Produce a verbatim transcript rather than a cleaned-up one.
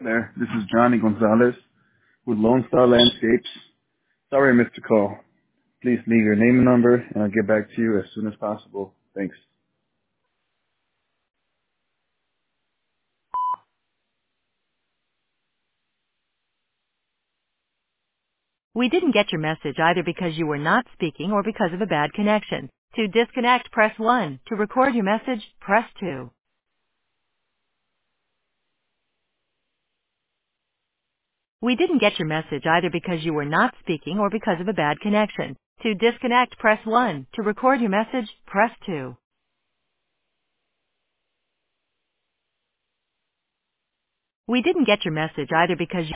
there. This is Johnny Gonzalez with Lone Star Landscapes. Sorry I missed your call. Please leave your name and number, and I'll get back to you as soon as possible. Thanks. We didn't get your message either because you were not speaking or because of a bad connection. To disconnect, press one. To record your message, press two. We didn't get your message either because you were not speaking or because of a bad connection. To disconnect, press one. To record your message, press two. We didn't get your message either because you